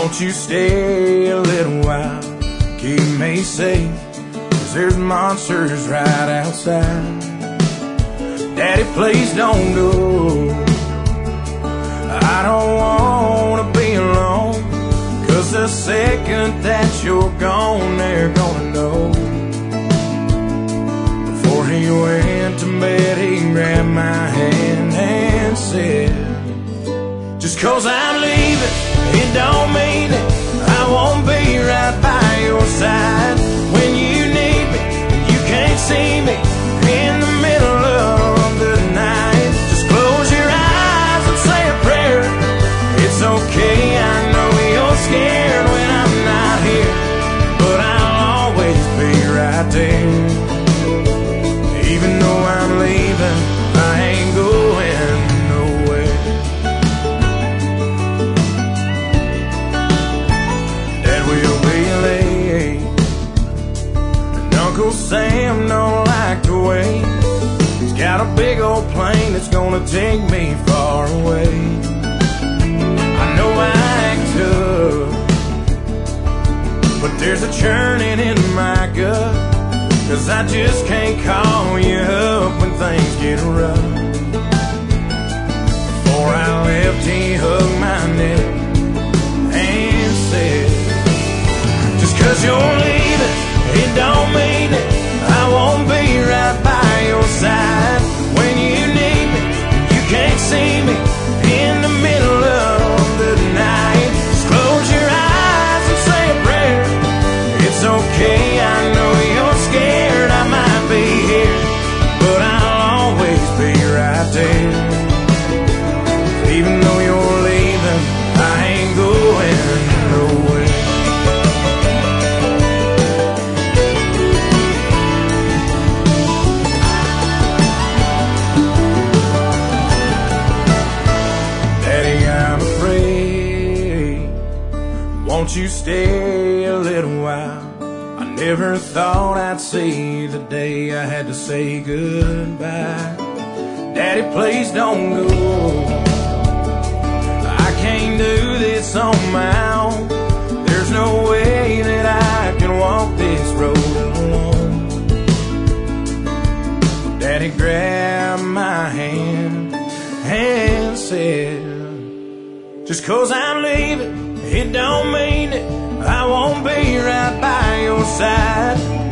Won't you stay a little while, keep me safe, 'cause there's monsters right outside. Daddy, please don't go. I don't wanna be alone, 'cause the second that you're gone, they're gonna know. Before he went to bed, he grabbed my hand and said, just 'cause I'm leaving, it don't mean it. I won't be right by your side when you need me and you can't see me in the middle of the night. Just close your eyes and say a prayer. It's okay, I know you're scared when I'm not here, but I'll always be right there. Even though I'm leaving, I ain't going nowhere. Dad will be late, and Uncle Sam don't like to wait. He's got a big old plane that's gonna take me far away. I know I act tough, but there's a churning in my gut, 'cause I just can't call you up when things get rough. Before I left, he hugged my neck and said, just 'cause you're leaving, it don't mean it. I won't be right by your side when you need me. You can't see me in the middle of the night. Just close your eyes and say a prayer. It's okay, I know you're scared, I might be here, but I'll always be right there. Even though you're leaving, I ain't going nowhere. Daddy, I'm afraid. Won't you stay a little while? I never thought I'd see the day I had to say goodbye. Daddy, please don't go. I can't do this on my own. There's no way that I can walk this road alone. Daddy grabbed my hand and said, just 'cause I'm leaving, it don't mean it. I won't be right by your side